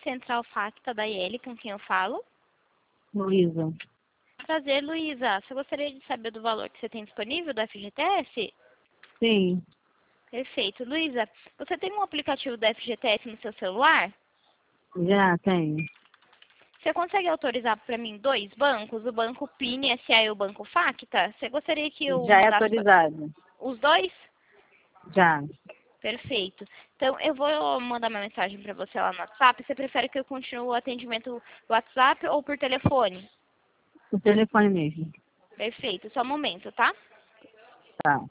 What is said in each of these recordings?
Central Facta da IEL, com quem eu falo? Luísa. Prazer, Luísa. Você gostaria de saber do valor que você tem disponível do FGTS? Sim, Perfeito. Luísa, você tem um aplicativo do FGTS no seu celular? já tenho. Você consegue autorizar para mim 2 bancos? O Banco PIN SA e o Banco Facta? Você gostaria que eu Já é mandasse autorizado. os 2? Já. Perfeito. Então, eu vou mandar uma mensagem para você lá no WhatsApp. Você prefere que eu continue o atendimento WhatsApp ou por telefone? O telefone mesmo. Perfeito. Só um momento, tá? Tá.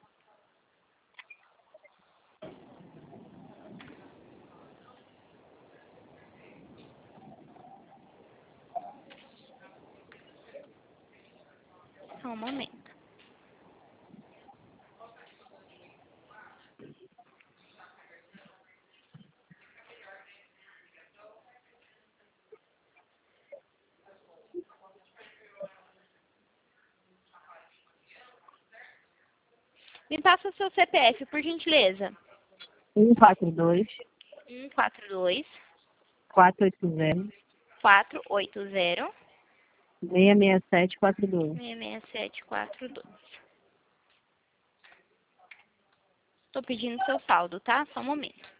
Só um momento. Me passa o seu CPF, por gentileza. 142 142 480 480 66742. 66742. Tô pedindo seu saldo, tá? Só um momento.